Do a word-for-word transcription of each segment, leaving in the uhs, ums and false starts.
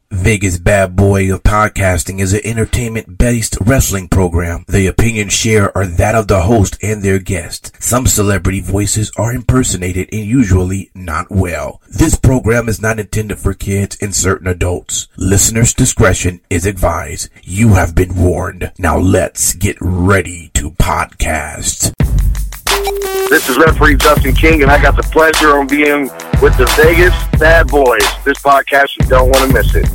Vegas Bad Boy of Podcasting is an entertainment-based wrestling program. The opinions shared are that of the host and their guests. Some celebrity voices are impersonated and usually not well. This program is not intended for kids and certain adults. Listeners' discretion is advised. You have been warned. Now let's get ready to podcast. This is referee Justin King, and I got the pleasure of being with the Vegas Bad Boys. This podcast, you don't want to miss it.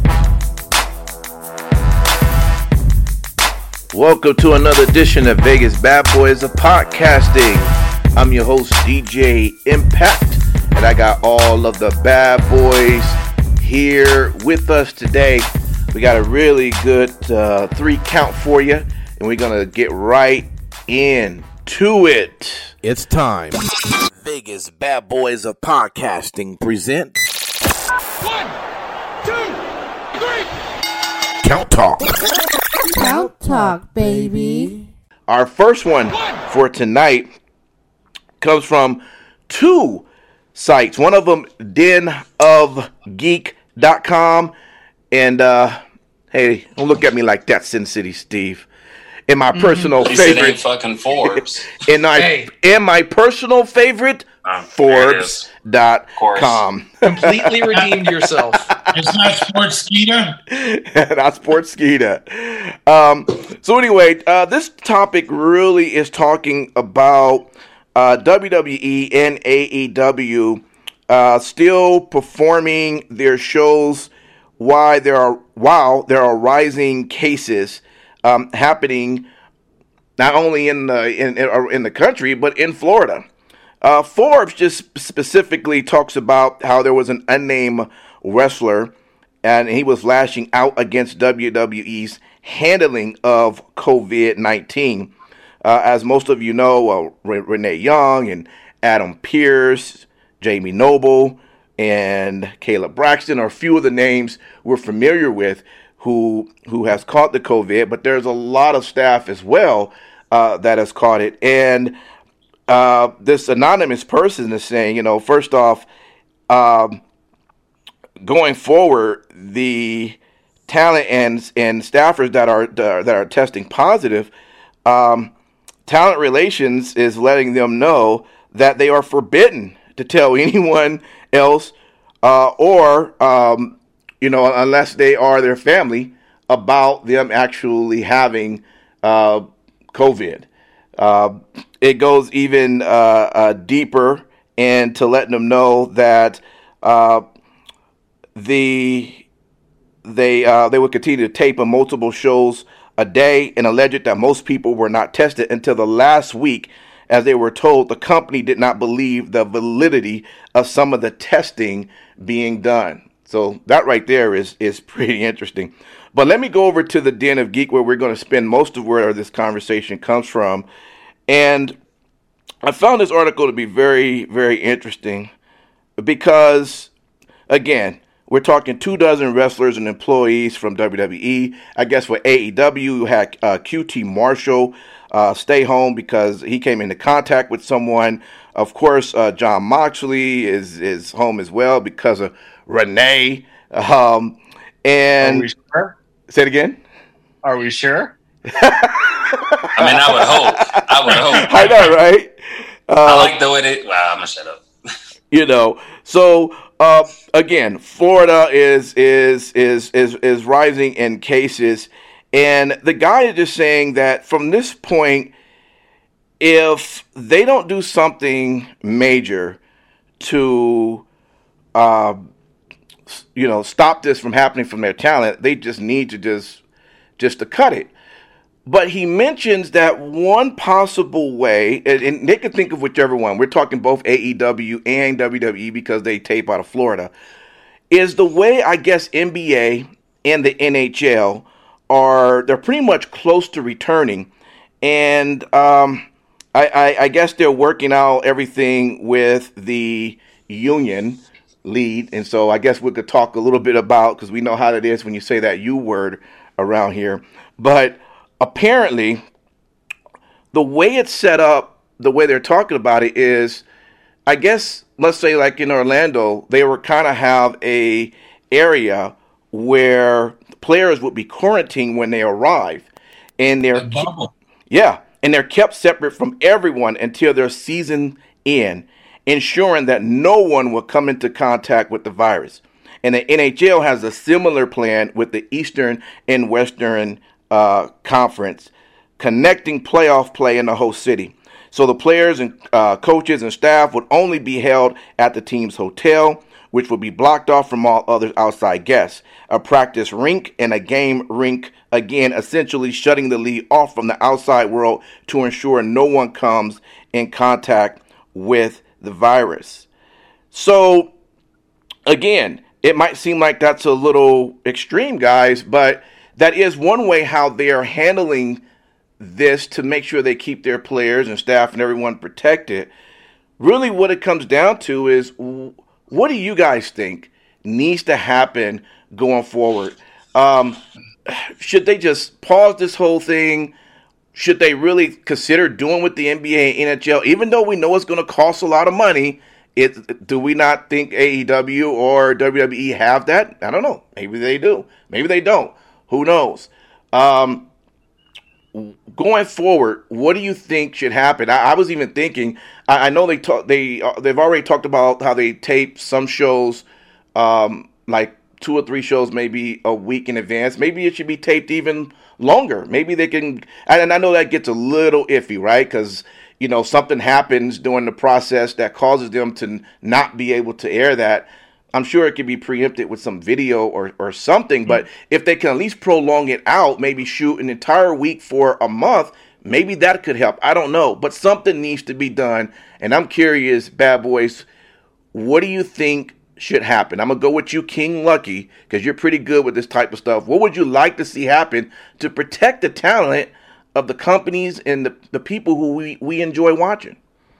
Welcome to another edition of Vegas Bad Boys of Podcasting. I'm your host, D J Impact, and I got all of the bad boys here with us today. We got a really good uh, three count for you, and we're going to get right into it. It's time. Vegas Bad Boys of Podcasting present One, two, three. Count Talk. Count Talk, baby. Our first one for tonight comes from two sites. One of them, den of geek dot com. And, uh, hey, don't look at me like that, Sin City Steve. In my personal mm-hmm. favorite. It ain't fucking Forbes. in, my, hey. in my personal favorite, um, Forbes dot com. Completely redeemed yourself. It's not Sportskeeda. Not Sportskeeda. Um, so anyway, uh, this topic really is talking about uh, W W E and A E W uh, still performing their shows while there are while there are rising cases um, happening not only in the in in the country but in Florida. Uh, Forbes just specifically talks about how there was an unnamed wrestler, and he was lashing out against W W E's handling of covid nineteen. Uh, as most of you know, uh, Renee Young and Adam Pearce, Jamie Noble, and Caleb Braxton are a few of the names we're familiar with who who has caught the COVID, but there's a lot of staff as well uh, that has caught it. And uh, this anonymous person is saying, you know, first off, um, going forward, the talent and and staffers that are that are testing positive, um, Talent Relations is letting them know that they are forbidden to tell anyone else, uh, or um, you know, unless they are their family, about them actually having uh, COVID. Uh, it goes even uh, uh, deeper into letting them know that uh, the they uh, they would continue to tape on multiple shows a day, and alleged that most people were not tested until the last week, as they were told the company did not believe the validity of some of the testing being done. So that right there is is pretty interesting. But let me go over to the Den of Geek, where we're going to spend most of where this conversation comes from. And I found this article to be very, very interesting because, again, we're talking two dozen wrestlers and employees from W W E. I guess for A E W, you had uh, Q T Marshall uh, stay home because he came into contact with someone. Of course, uh, John Moxley is, is home as well because of Renee. Um, and Are we sure? Say it again. Are we sure? I mean, I would hope. I would hope. I know, right? Uh, I like the way they. Well, I'm gonna shut up. You know, so uh, again, Florida is is is is is rising in cases, and the guy is just saying that from this point, if they don't do something major to, uh, you know, stop this from happening from their talent, they just need to just just to cut it. But he mentions that one possible way, and, and they can think of whichever one, we're talking both A E W and W W E because they tape out of Florida, is the way I guess N B A and the N H L are, they're pretty much close to returning. And um, I, I, I guess they're working out everything with the union lead. And so I guess we could talk a little bit about, because we know how it is when you say that U word around here. But apparently, the way it's set up, the way they're talking about it is, I guess, let's say like in Orlando, they were kind of have a area where players would be quarantined when they arrive, and they're A bubble. yeah, and they're kept separate from everyone until their season end, ensuring that no one will come into contact with the virus. And the N H L has a similar plan with the Eastern and Western uh, Conference, connecting playoff play in the host city. So the players and uh, coaches and staff would only be held at the team's hotel, which would be blocked off from all other outside guests. A practice rink and a game rink, again, essentially shutting the league off from the outside world to ensure no one comes in contact with the virus. So, again, it might seem like that's a little extreme, guys, but that is one way how they are handling this to make sure they keep their players and staff and everyone protected. Really what it comes down to is, what do you guys think needs to happen going forward? Um, should they just pause this whole thing? Should they really consider doing what the N B A and N H L, even though we know it's going to cost a lot of money? It, do we not think A E W or W W E have that? I don't know. Maybe they do. Maybe they don't. Who knows? Um, going forward, what do you think should happen? I, I was even thinking. I, I know they talk. They uh, they've already talked about how they tape some shows, um, like two or three shows, maybe a week in advance. Maybe it should be taped even longer. Maybe they can. And I know that gets a little iffy, right? Because you know, something happens during the process that causes them to not be able to air that. I'm sure it could be preempted with some video or, or something, mm-hmm. but if they can at least prolong it out, maybe shoot an entire week for a month, maybe that could help. I don't know, but something needs to be done. And I'm curious, Bad Boys, what do you think should happen? I'm going to go with you, King Lucky, because you're pretty good with this type of stuff. What would you like to see happen to protect the talent of the companies and the, the people who we, we enjoy watching?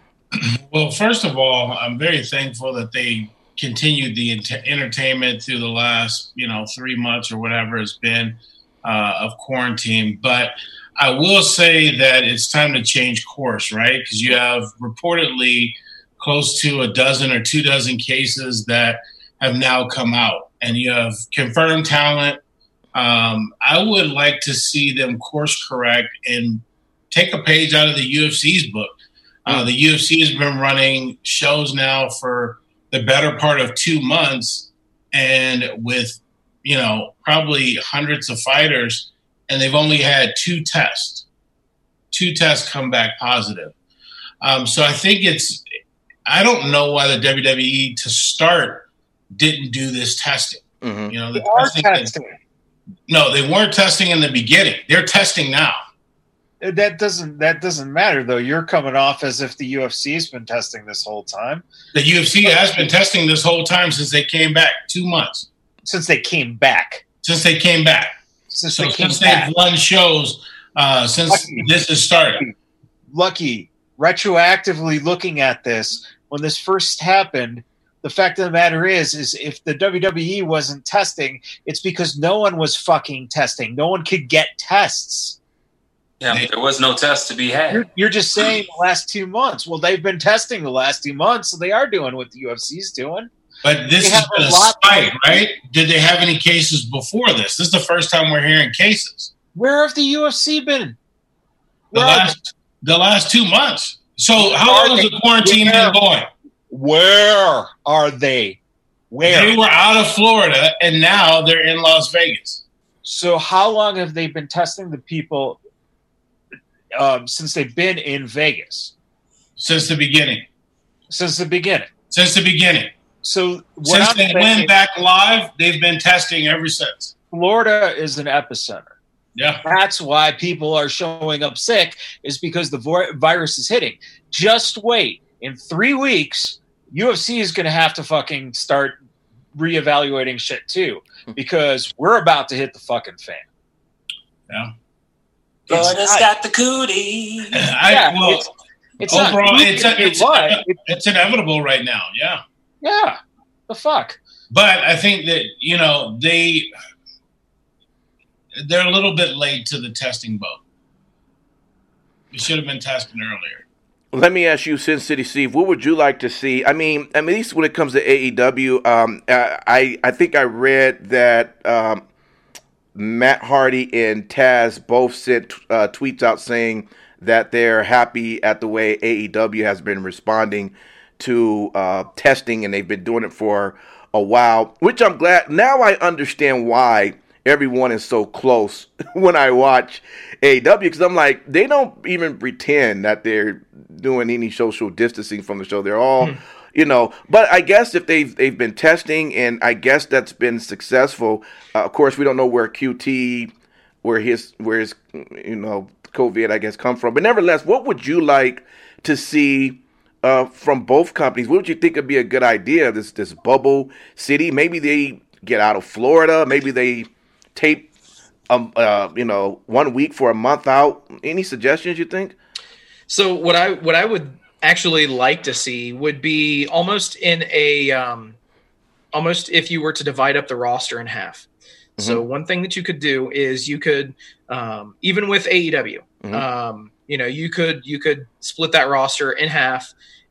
Well, first of all, I'm very thankful that they continued the ent- entertainment through the last, you know, three months or whatever it's been uh, of quarantine. But I will say that it's time to change course, right? Because you have reportedly close to a dozen or two dozen cases that have now come out, and you have confirmed talent. Um, I would like to see them course correct and take a page out of the U F C's book. Uh, the U F C has been running shows now for the better part of two months and with, you know, probably hundreds of fighters, and they've only had two tests. Two tests come back positive. Um, so I think it's – I don't know why the W W E to start didn't do this testing. Mm-hmm. You know, the testing. testing. No, they weren't testing in the beginning. They're testing now. That doesn't that doesn't matter, though. You're coming off as if the U F C has been testing this whole time. The U F C has been testing this whole time since they came back, two months. Since they came back. Since they came back. Since so they came since back. they've run shows uh, since Lucky. This has started. Lucky, retroactively looking at this, when this first happened, the fact of the matter is, is if the W W E wasn't testing, it's because no one was fucking testing. No one could get tests. Yeah, there was no test to be had. You're, you're just saying the last two months. Well, they've been testing the last two months, so they are doing what the U F C's doing. But this has been a spike, right? Did they have any cases before this? This is the first time we're hearing cases. Where have the U F C been? The last, the last two months. So how long has the quarantine been going? Where are they? Where? They were out of Florida, and now they're in Las Vegas. So how long have they been testing the people um, since they've been in Vegas? Since the beginning. Since the beginning. Since the beginning. So what since I'm they saying, went back live, they've been testing ever since. Florida is an epicenter. Yeah. That's why people are showing up sick, is because the vo- virus is hitting. Just wait. In three weeks, U F C is going to have to fucking start reevaluating shit too, because we're about to hit the fucking fan. Yeah. Florida's got the cootie. I, yeah, well, it's, it's overall, not, it's, a, it's, what? it's, it's inevitable right now. Yeah. Yeah. The fuck. But I think that, you know, they they're a little bit late to the testing boat. We should have been testing earlier. Let me ask you, Sin City Steve, what would you like to see? I mean, I mean, at least when it comes to A E W, um, I I think I read that um, Matt Hardy and Taz both sent uh, tweets out saying that they're happy at the way A E W has been responding to uh, testing, and they've been doing it for a while, which I'm glad. Now I understand why everyone is so close when I watch A E W, because I'm like, they don't even pretend that they're doing any social distancing from the show. They're all, hmm. you know, but I guess if they've, they've been testing, and I guess that's been successful. Uh, of course, we don't know where Q T, where his, where his, you know, COVID, I guess, come from. But nevertheless, what would you like to see uh, from both companies? What would you think would be a good idea? This, this bubble city, maybe they get out of Florida, maybe they tape, um, uh, you know, one week for a month out. Any suggestions you think? So what I what I would actually like to see would be almost in a um, almost if you were to divide up the roster in half. Mm-hmm. So one thing that you could do is you could um, even with A E W, mm-hmm. um, you know, you could you could split that roster in half,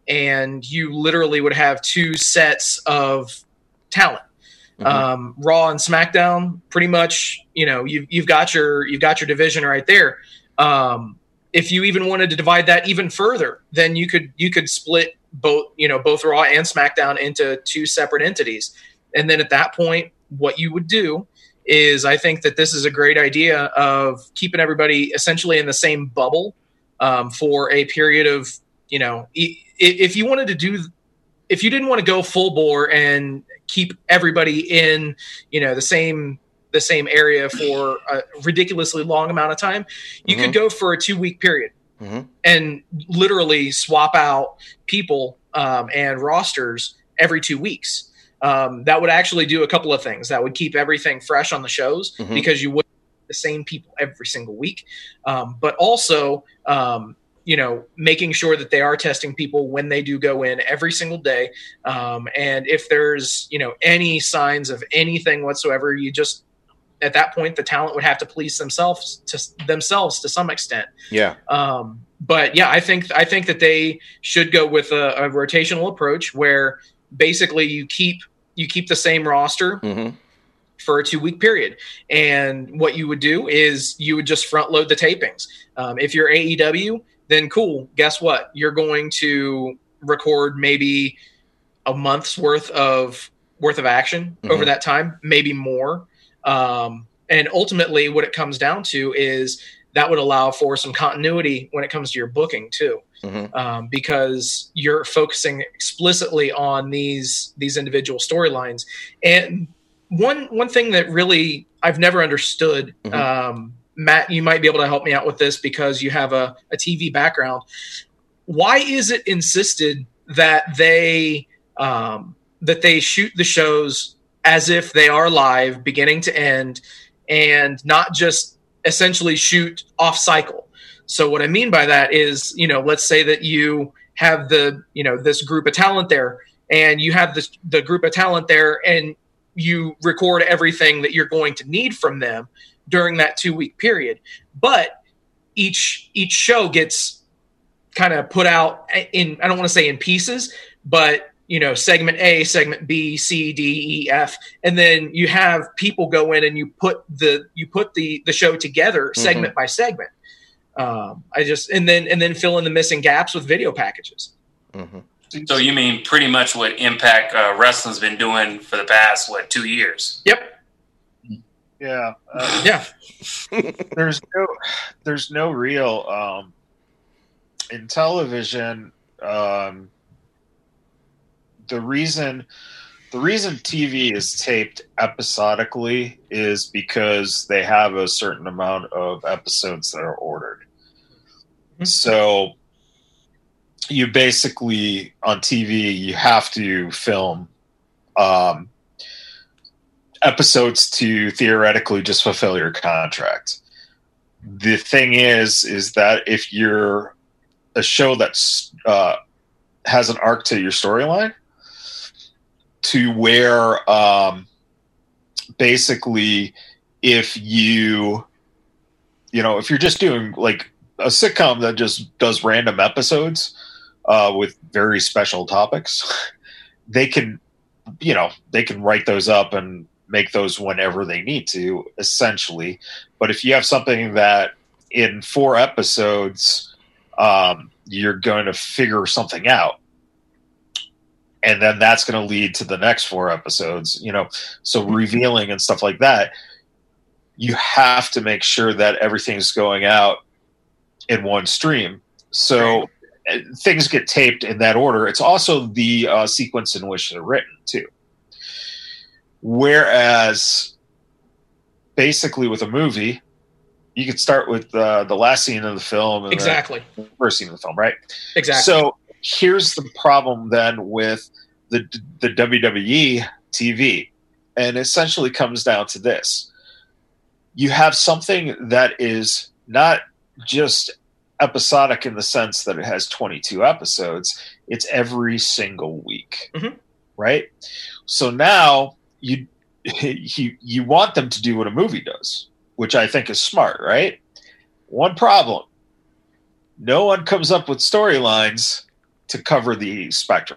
and you literally would have two sets of talent. Mm-hmm. Um, Raw and SmackDown, pretty much, you know, you've you've got your you've got your division right there. Um, if you even wanted to divide that even further, then you could you could split both, you know, both Raw and SmackDown into two separate entities. And then at that point, what you would do is, I think that this is a great idea of keeping everybody essentially in the same bubble um, for a period of, you know, if you wanted to do, if you didn't want to go full bore and keep everybody in, you know, the same the same area for a ridiculously long amount of time, you mm-hmm. could go for a two week period mm-hmm. and literally swap out people um, and rosters every two weeks. Um, that would actually do a couple of things. That would keep everything fresh on the shows mm-hmm. because you wouldn't have the same people every single week. Um, but also, um, you know, making sure that they are testing people when they do go in every single day. Um, and if there's, you know, any signs of anything whatsoever, you just, at that point, the talent would have to police themselves to themselves to some extent. Yeah. Um, but yeah, I think, I think that they should go with a, a rotational approach where basically you keep, you keep the same roster mm-hmm. for a two week period. And what you would do is you would just front load the tapings. Um, if you're A E W, then cool. Guess what? You're going to record maybe a month's worth of worth of action mm-hmm. over that time, maybe more. Um, and ultimately what it comes down to is that would allow for some continuity when it comes to your booking too. Mm-hmm. Um, because you're focusing explicitly on these, these individual storylines. And one, one thing that really I've never understood, mm-hmm. um, Matt, you might be able to help me out with this because you have a, a T V background. Why is it insisted that they, um, that they shoot the shows as if they are live beginning to end and not just essentially shoot off cycle? So what I mean by that is, you know, let's say that you have the, you know, this group of talent there and you have this, the group of talent there and you record everything that you're going to need from them during that two week period. But each, each show gets kind of put out in, I don't want to say in pieces, but you know, segment A, segment B, C, D, E, F, and then you have people go in and you put the you put the the show together segment mm-hmm. by segment. Um, I just and then and then fill in the missing gaps with video packages. Mm-hmm. So you mean pretty much what Impact uh, Wrestling's been doing for the past what two years? Yep. Yeah. Uh, yeah. There's no there's no real um, in television. Um, The reason the reason T V is taped episodically is because they have a certain amount of episodes that are ordered. Mm-hmm. So you basically, on T V, you have to film um, episodes to theoretically just fulfill your contract. The thing is, is that if you're a show that's uh, has an arc to your storyline, to where um, basically if you, you know, if you're just doing like a sitcom that just does random episodes uh, with very special topics, they can, you know, they can write those up and make those whenever they need to, essentially. But if you have something that in four episodes, um, you're going to figure something out, and then that's going to lead to the next four episodes, you know, so revealing and stuff like that, you have to make sure that everything's going out in one stream. So right. things get taped in that order. It's also the uh, sequence in which they're written too. Whereas basically with a movie, you could start with uh, the last scene of the film. And exactly. The first scene of the film, right? Exactly. So here's the problem then with the the W W E T V, and essentially comes down to this. You have something that is not just episodic in the sense that it has twenty-two episodes. It's every single week, mm-hmm. right? So now you, you you want them to do what a movie does, which I think is smart, right? One problem. No one comes up with storylines to cover the spectrum.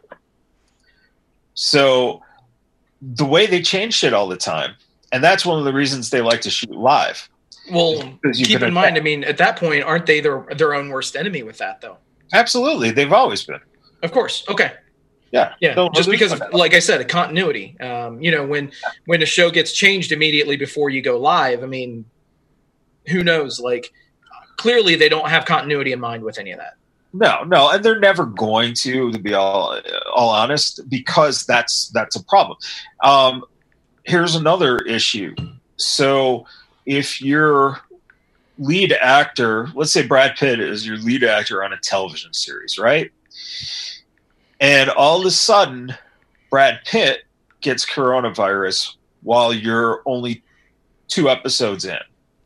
So the way they change shit all the time, and that's one of the reasons they like to shoot live. Well, keep in mind, I mean, at that point, aren't they their, their own worst enemy with that, though? Absolutely. They've always been. Of course. Okay. Yeah. Yeah. No, just because of, like I said, a continuity. Um, you know, when when a show gets changed immediately before you go live, I mean, who knows? Like, clearly they don't have continuity in mind with any of that. No, no, and they're never going to, to be all all honest, because that's that's a problem. Um, here's another issue. So if your lead actor, let's say Brad Pitt is your lead actor on a television series, right? And all of a sudden, Brad Pitt gets coronavirus while you're only two episodes in.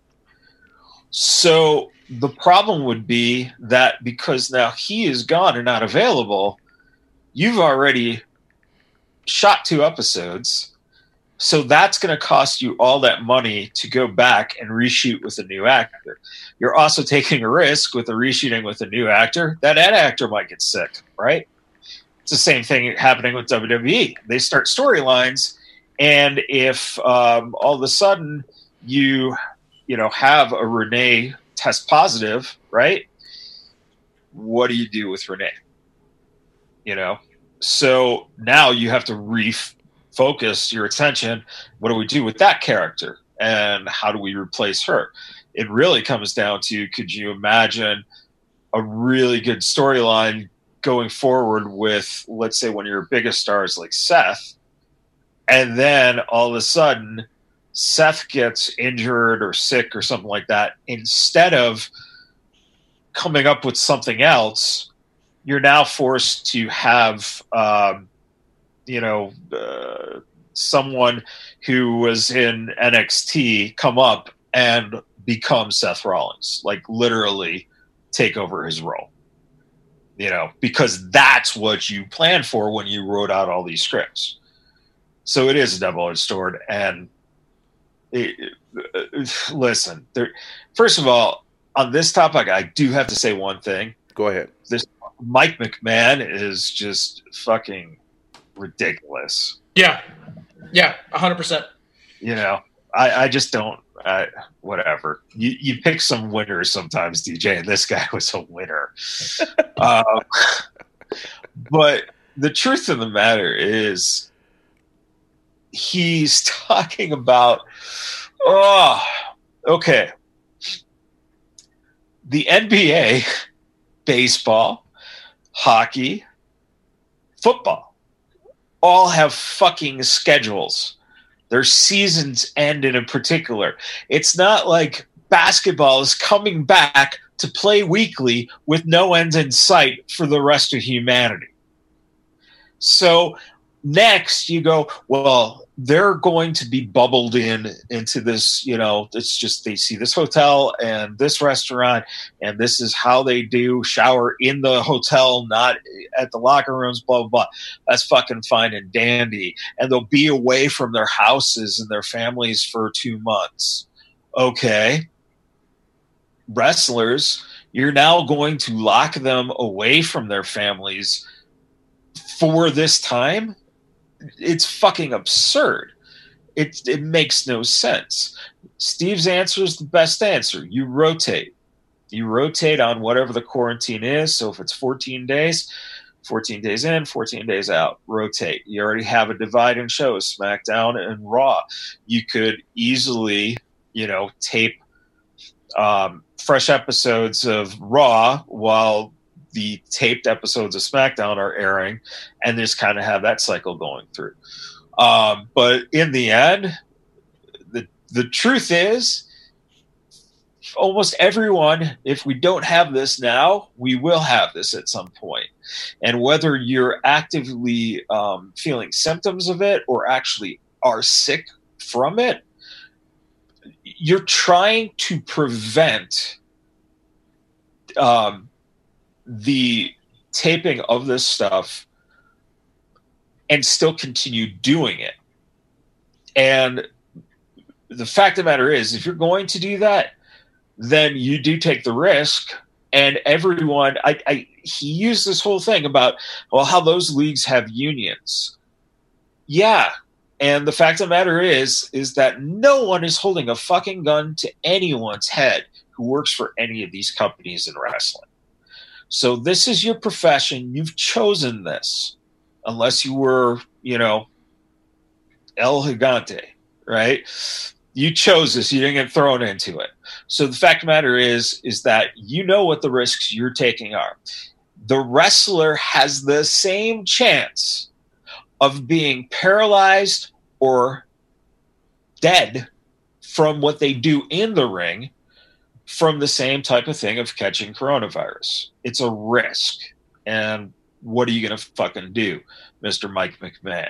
So the problem would be that because now he is gone and not available, you've already shot two episodes. So that's going to cost you all that money to go back and reshoot with a new actor. You're also taking a risk with a reshooting with a new actor. That actor might get sick, right? It's the same thing happening with W W E. They start storylines, and if um, all of a sudden you, you know, have a Renee test positive, right? What do you do with Renee? You know, so now you have to refocus your attention. What do we do with that character, and how do we replace her? It really comes down to, could you imagine a really good storyline going forward with, let's say, one of your biggest stars like Seth, and then all of a sudden Seth gets injured or sick or something like that. Instead of coming up with something else, you're now forced to have, um, you know, uh, someone who was in N X T come up and become Seth Rollins, like literally take over his role. You know, because that's what you planned for when you wrote out all these scripts. So it is a double-edged sword. And it, it, listen, there, first of all, on this topic, I do have to say one thing. Go ahead. This Mike McMahon is just fucking ridiculous. Yeah. Yeah, one hundred percent. You know, I, I just don't. Uh, whatever. You you pick some winners sometimes, D J, and this guy was a winner. um, but the truth of the matter is, he's talking about, oh, okay. The N B A, baseball, hockey, football, all have fucking schedules. Their seasons end in a particular. It's not like basketball is coming back to play weekly with no end in sight for the rest of humanity. So next you go, well, they're going to be bubbled in into this, you know, it's just they see this hotel and this restaurant, and this is how they do shower in the hotel, not at the locker rooms, blah, blah, blah. That's fucking fine and dandy. And they'll be away from their houses and their families for two months. Okay. Wrestlers, You're now going to lock them away from their families for this time? It's fucking absurd. It, it makes no sense. Steve's answer is the best answer. You rotate. You rotate on whatever the quarantine is. So if it's fourteen days, fourteen days in, fourteen days out. Rotate. You already have a dividing show, SmackDown and Raw. You could easily, you know, tape um, fresh episodes of Raw while the taped episodes of SmackDown are airing, and just kind of have that cycle going through. Um, but in the end, the the truth is, almost everyone, if we don't have this now, we will have this at some point. And whether you're actively um, feeling symptoms of it or actually are sick from it, you're trying to prevent um, the taping of this stuff and still continue doing it. And the fact of the matter is, if you're going to do that, then you do take the risk. And everyone, I, I, he used this whole thing about, well, how those leagues have unions. Yeah. And the fact of the matter is, is that no one is holding a fucking gun to anyone's head who works for any of these companies in wrestling. So this is your profession. You've chosen this, unless you were, you know, El Gigante, right? You chose this. You didn't get thrown into it. So the fact of the matter is, is that you know what the risks you're taking are. The wrestler has the same chance of being paralyzed or dead from what they do in the ring from the same type of thing of catching coronavirus. It's a risk. And what are you going to fucking do, Mister Mike McMahon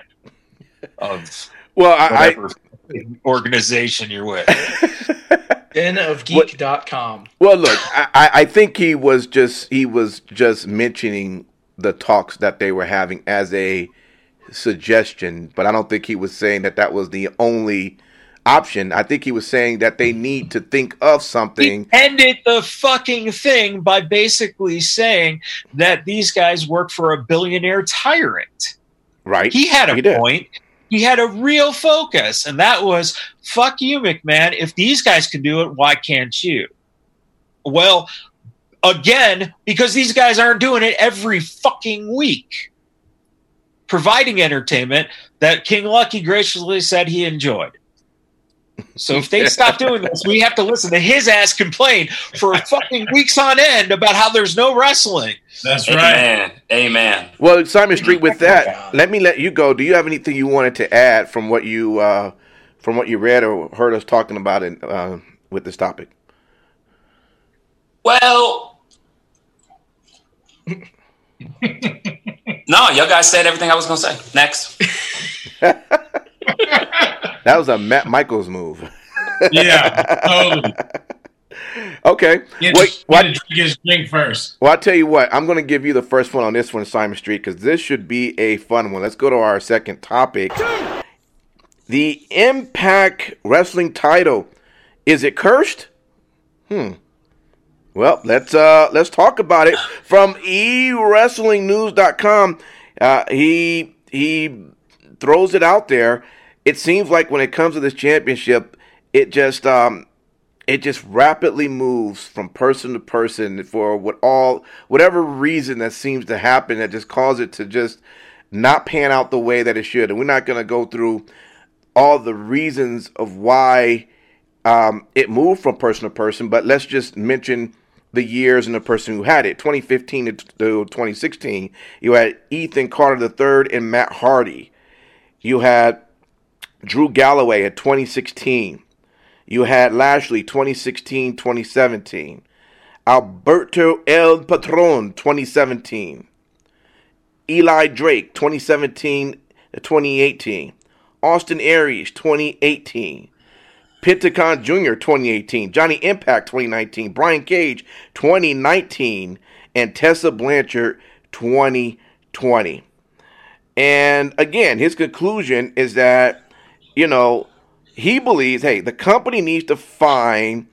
of well, I, I organization you're with? den of geek dot com. Well, look, I, I think he was just he was just mentioning the talks that they were having as a suggestion, but I don't think he was saying that that was the only option. I think he was saying that they need to think of something. He ended the fucking thing by basically saying that these guys work for a billionaire tyrant. Right. He had a he point. He had a real focus, and that was, fuck you, McMahon. If these guys can do it, why can't you? Well, again, because these guys aren't doing it every fucking week, providing entertainment that King Lucky graciously said he enjoyed. So if they stop doing this, we have to listen to his ass complain for fucking weeks on end about how there's no wrestling. That's Amen. right. Amen. Well, Simon Street, with that, let me let you go. Do you have anything you wanted to add from what you uh, from what you read or heard us talking about in, uh, with this topic? Well, no, y'all guys said everything I was going to say. Next. That was a Matt Michaels move. Yeah, totally. Okay. Get, Wait, what, drink his drink first. Well, I'll tell you what. I'm going to give you the first one on this one, Simon Street, because this should be a fun one. Let's go to our second topic. The Impact Wrestling title. Is it cursed? Hmm. Well, let's uh, let's talk about it. From e wrestling news dot com, uh, he he throws it out there. It seems like when it comes to this championship, it just um, it just rapidly moves from person to person for what all whatever reason that seems to happen that just causes it to just not pan out the way that it should. And we're not going to go through all the reasons of why um, it moved from person to person, but let's just mention the years and the person who had it. twenty fifteen to twenty sixteen, you had Ethan Carter the third and Matt Hardy. You had Drew Galloway at twenty sixteen. You had Lashley twenty sixteen twenty seventeen. Alberto El Patron twenty seventeen. Eli Drake twenty seventeen to twenty eighteen. Austin Aries twenty eighteen. Pentagon Junior twenty eighteen. Johnny Impact twenty nineteen. Brian Cage twenty nineteen. And Tessa Blanchard twenty twenty. And again, his conclusion is that, you know, he believes, hey, the company needs to find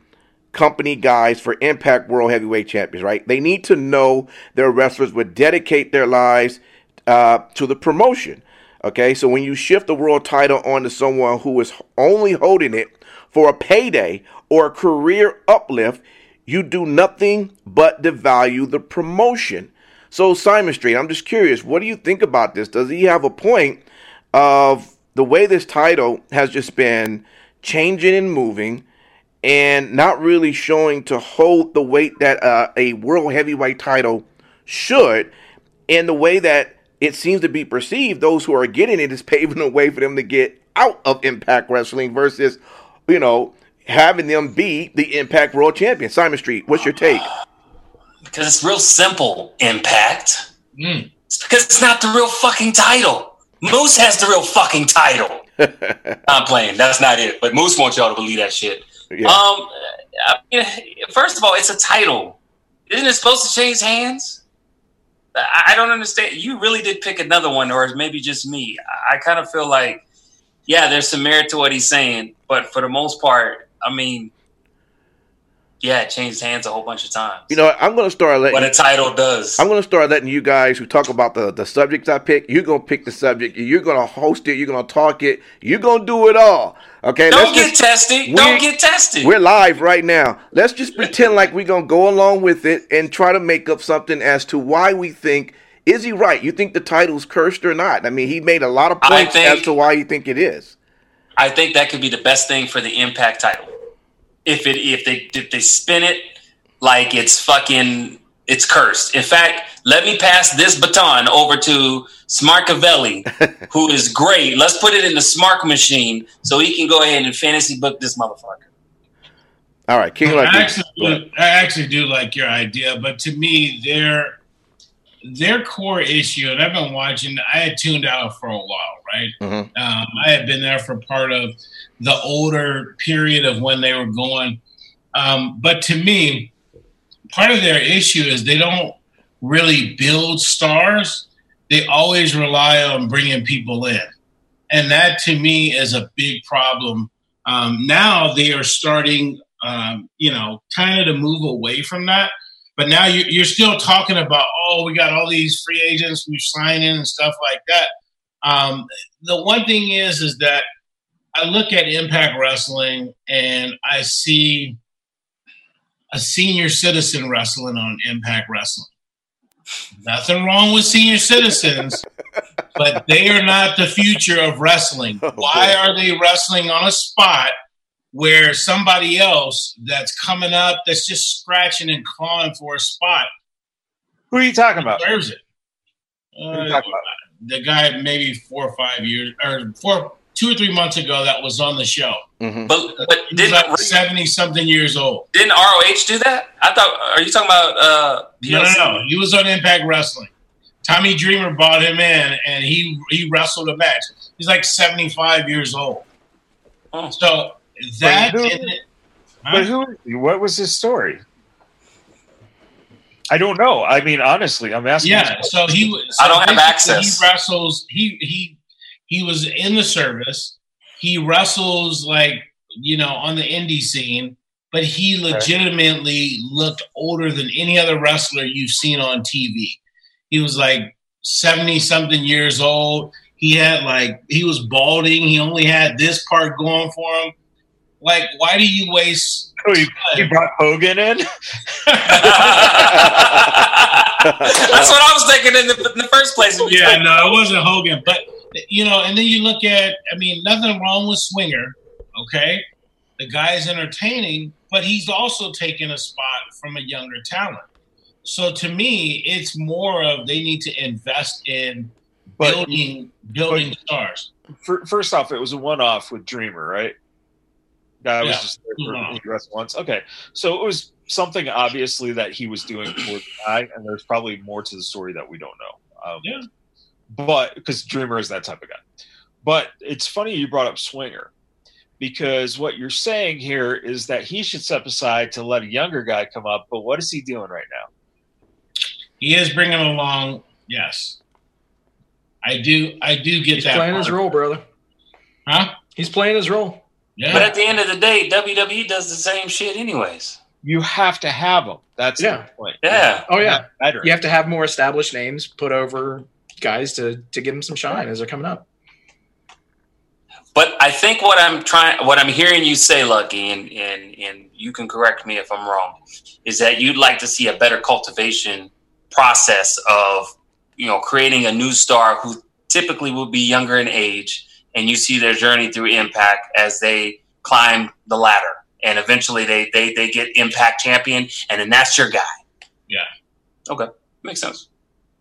company guys for Impact World Heavyweight Champions, right? They need to know their wrestlers would dedicate their lives uh, to the promotion. Okay, so when you shift the world title onto someone who is only holding it for a payday or a career uplift, you do nothing but devalue the promotion. So Simon Street, I'm just curious, what do you think about this? Does he have a point of the way this title has just been changing and moving and not really showing to hold the weight that uh, a world heavyweight title should, and the way that it seems to be perceived, those who are getting it is paving the way for them to get out of Impact Wrestling versus, you know, having them be the Impact World Champion. Simon Street, what's your take? Because it's real simple, Impact. Mm. It's because it's not the real fucking title. Moose has the real fucking title. I'm playing. That's not it. But Moose wants y'all to believe that shit. Yeah. Um, I mean, first of all, it's a title. Isn't it supposed to change hands? I don't understand. You really did pick another one, or maybe just me. I kind of feel like, yeah, there's some merit to what he's saying, but for the most part, I mean, yeah, it changed hands a whole bunch of times. You know, I'm going to start letting... What a title does. I'm going to start letting you guys who talk about the, the subjects I pick, you're going to pick the subject, you're going to host it, you're going to talk it, you're going to do it all. Okay? Don't Let's get just, tested. Don't get tested. We're live right now. Let's just pretend like we're going to go along with it and try to make up something as to why we think, is he right? You think the title's cursed or not? I mean, he made a lot of points think, as to why you think it is. I think that could be the best thing for the Impact title. If it if they if they spin it like it's fucking it's cursed. In fact, let me pass this baton over to Smarkavelli, who is great. Let's put it in the Smart machine so he can go ahead and fantasy book this motherfucker. All right, King. I actually, do, I actually do like your idea, but to me, their their core issue, and I've been watching. I had tuned out for a while, right? Mm-hmm. Um, I had been there for part of the older period of when they were going, um, but to me, part of their issue is they don't really build stars. They always rely on bringing people in. And that, to me, is a big problem. Um, now they are starting, um, you know, kind of to move away from that. But now you're, you're still talking about, oh, we got all these free agents we've signed in and stuff like that. Um, the one thing is, is that I look at Impact Wrestling and I see a senior citizen wrestling on Impact Wrestling. Nothing wrong with senior citizens, but they are not the future of wrestling. Oh, Why are they wrestling on a spot where somebody else that's coming up, that's just scratching and clawing for a spot? Who are you talking about? Deserves it. Who are you Uh, talking about? the guy maybe four or five years, or four, two or three months ago that was on the show. Mm-hmm. But but He's didn't like seventy something years old. didn't R O H do that? I thought. Are you talking about? Uh, P L C? No, no, no. He was on Impact Wrestling. Tommy Dreamer brought him in, and he he wrestled a match. He's like seventy-five years old. Oh. So that. But who- and it- But huh? who? What was his story? I don't know. I mean, honestly, I'm asking. Yeah. this So he. So I don't have basically access. He wrestles. He he he was in the service. He wrestles like, you know, on the indie scene, but he legitimately looked older than any other wrestler you've seen on T V. He was like seventy something years old. He had like, he was balding. He only had this part going for him. Like, why do you waste? Oh, he, he brought Hogan in. That's what I was thinking in the, in the first place. Yeah, no, it wasn't Hogan. But, you know, and then you look at, I mean, nothing wrong with Swinger, okay? The guy's entertaining, but he's also taking a spot from a younger talent. So to me, it's more of they need to invest in But- building building but- stars. For, first off, it was a one-off with Dreamer, right? Guy was Yeah, just there for one-off. he wrestled once. Okay, so it was something obviously that he was doing for the guy, and there's probably more to the story that we don't know. Um, Yeah. But because Dreamer is that type of guy. But it's funny you brought up Swinger, because what you're saying here is that he should step aside to let a younger guy come up. But what is he doing right now? He is bringing along, yes. I do I do get He's that playing part. his role, brother. Huh? He's playing his role. Yeah. But at the end of the day, W W E does the same shit anyways. You have to have them. That's Yeah. the point. Yeah. Oh yeah, Better. you have to have more established names put over guys to to give them some shine as they're coming up. But I think what I'm trying, what I'm hearing you say, Lucky, and, and and you can correct me if I'm wrong, is that you'd like to see a better cultivation process of, you know, creating a new star who typically would be younger in age, and you see their journey through Impact as they climb the ladder, and eventually they they they get Impact champion, and then that's your guy. Yeah. Okay, makes sense.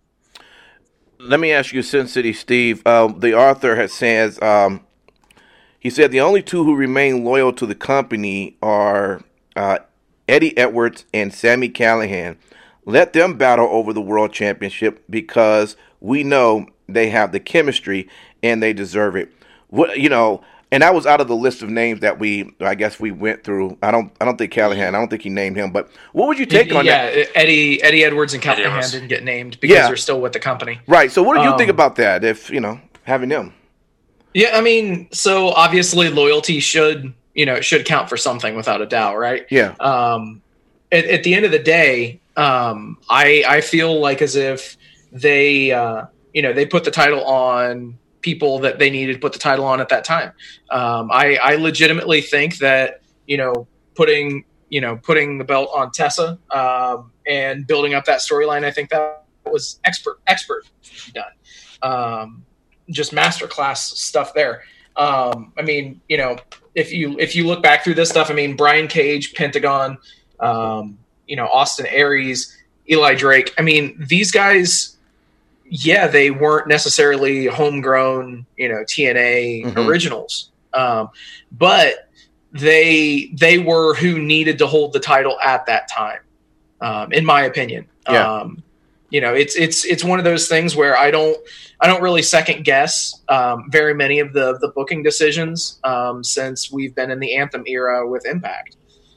Let me ask you, Sin City Steve. Uh, the author has says um, he said the only two who remain loyal to the company are uh, Eddie Edwards and Sami Callihan. Let them battle over the world championship because we know they have the chemistry and they deserve it. What you know, and that was out of the list of names that we, I guess, we went through. I don't, I don't think Callihan. I don't think he named him. But what would you take on yeah, that? Eddie Eddie Edwards and Eddie Callahan Edwards. didn't get named because Yeah. they're still with the company. Right. So what do you think Um, about that? If you know having them. Yeah, I mean, so obviously loyalty should, you know, should count for something without a doubt, right? Yeah. Um, at, at the end of the day, um, I I feel like as if they, uh, you know, they put the title on people that they needed to put the title on at that time. Um, I I legitimately think that, you know, putting you know putting the belt on Tessa um, and building up that storyline, I think that was expert expert done. Um, just masterclass stuff there. Um, I mean, you know, if you if you look back through this stuff, I mean, Brian Cage, Pentagon, um, you know, Austin Aries, Eli Drake. I mean, these guys, yeah, they weren't necessarily homegrown, you know, T N A Mhm. originals, um, but they they were who needed to hold the title at that time, um, in my opinion. Yeah. Um, you know, it's it's it's one of those things where I don't I don't really second guess um, very many of the the booking decisions um, since we've been in the Anthem era with Impact.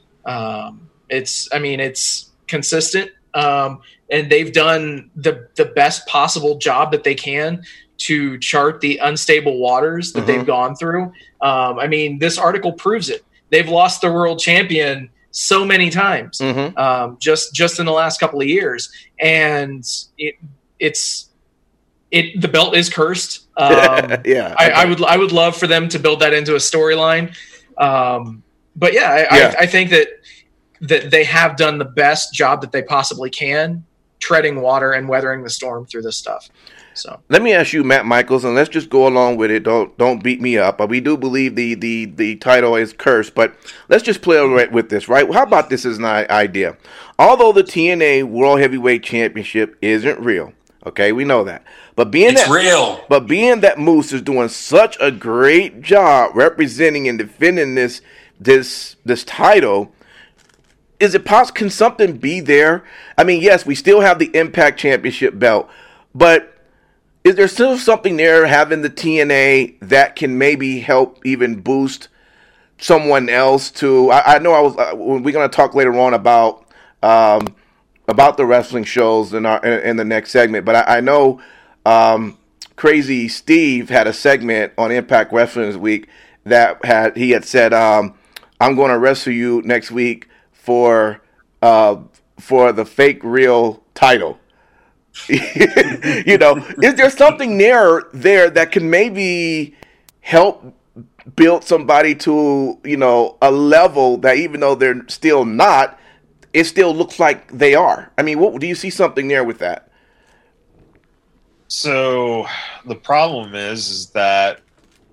Um, it's I mean it's consistent, um, and they've done the the best possible job that they can to chart the unstable waters that Mhm. they've gone through. Um, I mean, this article proves it. They've lost the world champion so many times, Mm-hmm. um, just just in the last couple of years, and it it's it the belt is cursed. Um, yeah. I, I would I would love for them to build that into a storyline, um, but yeah, I, Yeah. I, I think that that they have done the best job that they possibly can, treading water and weathering the storm through this stuff. So Let me ask you, Matt Michaels, and let's just go along with it. Don't don't beat me up. But we do believe the the the title is cursed. But let's just play right with this, right? How about this as an i- idea? Although the T N A World Heavyweight Championship isn't real, okay, we know that. But being It's that real. but being that Moose is doing such a great job representing and defending this this this title, is it possible? Can something be there? I mean, yes, we still have the Impact Championship belt, but is there still something there having the T N A that can maybe help even boost someone else to? I, I know I was. Uh, we're going to talk later on about um, about the wrestling shows in our in, in the next segment, but I, I know um, Crazy Steve had a segment on Impact Wrestling this week that had he had said, um, "I'm going to wrestle you next week for uh, for the fake real title." You know, is there something there there that can maybe help build somebody to, you know, a level that even though they're still not, it still looks like they are? I mean, what do you see something there with that? So the problem is, is that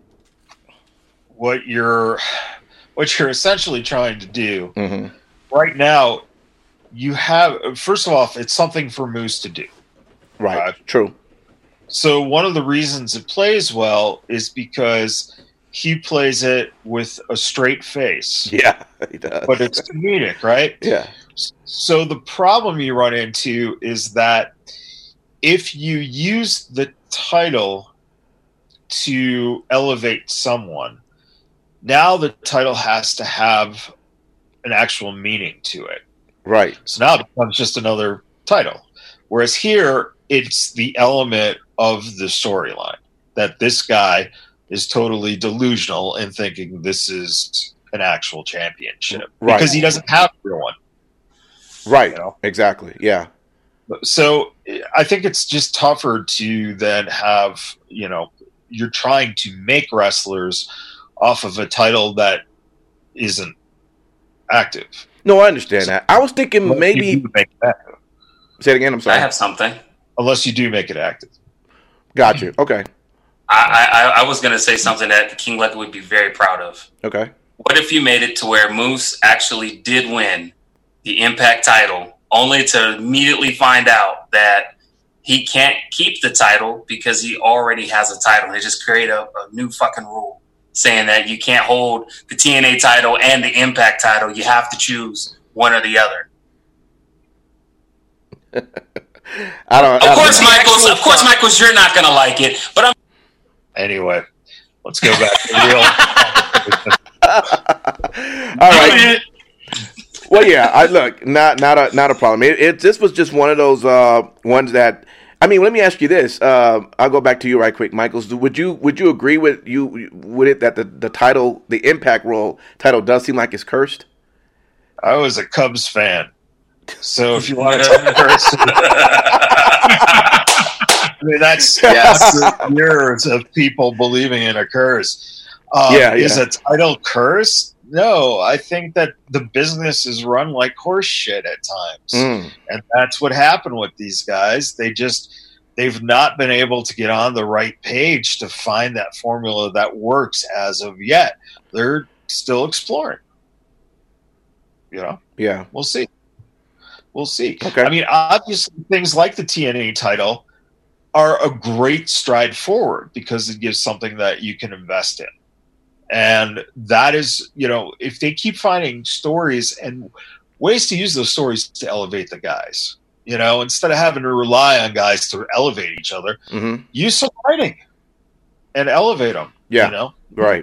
what you're what you're essentially trying to do Mm-hmm. right now, you have first of all, it's something for Moose to do. Right. Uh, True. So one of the reasons it plays well is because he plays it with a straight face, Yeah, he does. but it's comedic, right? Yeah. So the problem you run into is that if you use the title to elevate someone, now the title has to have an actual meaning to it. Right. So now it becomes just another title. Whereas here, it's the element of the storyline that this guy is totally delusional in thinking this is an actual championship Right. because he doesn't have a real one. Right. You know? Exactly. Yeah. So I think it's just tougher to then have, you know, you're trying to make wrestlers off of a title that isn't active. No, I understand so, that. I was thinking unless maybe. You do make it active. Say it again. I'm sorry. I have something. Unless you do make it active. Got you. Okay. I, I, I was going to say something that King Lucky would be very proud of. Okay. What if you made it to where Moose actually did win the Impact title, only to immediately find out that he can't keep the title because he already has a title? They just create a, a new fucking rule saying that you can't hold the T N A title and the Impact title. You have to choose one or the other. I don't. Of I course, don't Michaels. Of course, Michaels. You're not gonna like it, but I'm. Anyway, let's go back to real. All right. Well, yeah. I look not not a not a problem. It, it this was just one of those uh, ones that. I mean, let me ask you this. Uh, I'll go back to you right quick, Michaels. Would you would you agree with you with it that the, the title, the Impact Role title, does seem like it's cursed? I was a Cubs fan, so if you want to talk curse, I mean that's yes, years of people believing in a curse. Um, yeah, yeah, is a title curse? No, I think that the business is run like horse shit at times. Mm. And that's what happened with these guys. They just, they've not been able to get on the right page to find that formula that works as of yet. They're still exploring. You know? Yeah. We'll see. We'll see. Okay. I mean, obviously, things like the T N A title are a great stride forward because it gives something that you can invest in. And that is, you know, if they keep finding stories and ways to use those stories to elevate the guys, you know, instead of having to rely on guys to elevate each other, mm-hmm. use some writing and elevate them. Yeah. You know? Right.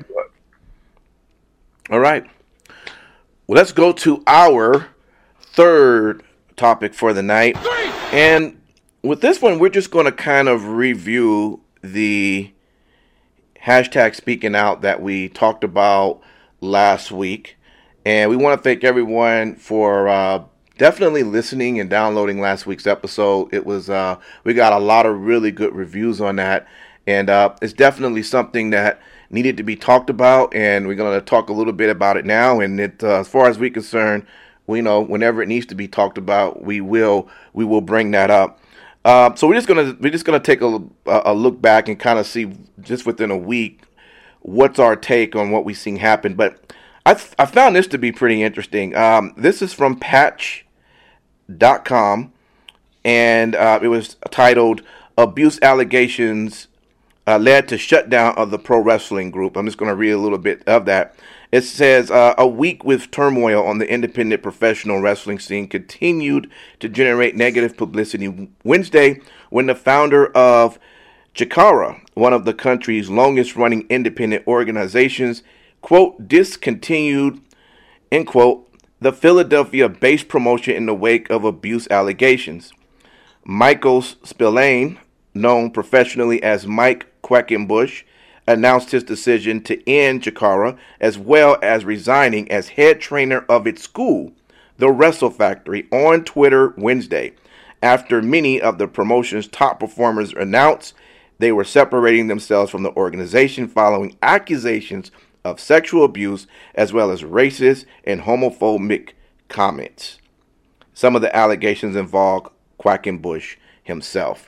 All right. Well, let's go to our third topic for the night. Three. And with this one, we're just going to kind of review the hashtag speaking out that we talked about last week. And we want to thank everyone for uh, definitely listening and downloading last week's episode. It was, uh, we got a lot of really good reviews on that. And uh, it's definitely something that needed to be talked about. And we're going to talk a little bit about it now. And it, uh, as far as we're concerned, we know whenever it needs to be talked about, we will, we will bring that up. Uh, so we're just gonna we're just gonna take a, a look back and kind of see just within a week what's our take on what we've seen happen. But I th- I found this to be pretty interesting. Um, this is from Patch dot com, and uh, it was titled "Abuse Allegations uh, Led to Shutdown of the Pro Wrestling Group." I'm just going to read a little bit of that. It says, uh, a week with turmoil on the independent professional wrestling scene continued to generate negative publicity Wednesday when the founder of Chikara, one of the country's longest-running independent organizations, quote, discontinued, end quote, the Philadelphia-based promotion in the wake of abuse allegations. Michael Spillane, known professionally as Mike Quackenbush, announced his decision to end Chikara, as well as resigning as head trainer of its school, the Wrestle Factory, on Twitter Wednesday, after many of the promotion's top performers announced they were separating themselves from the organization following accusations of sexual abuse as well as racist and homophobic comments. Some of the allegations involve Quackenbush himself.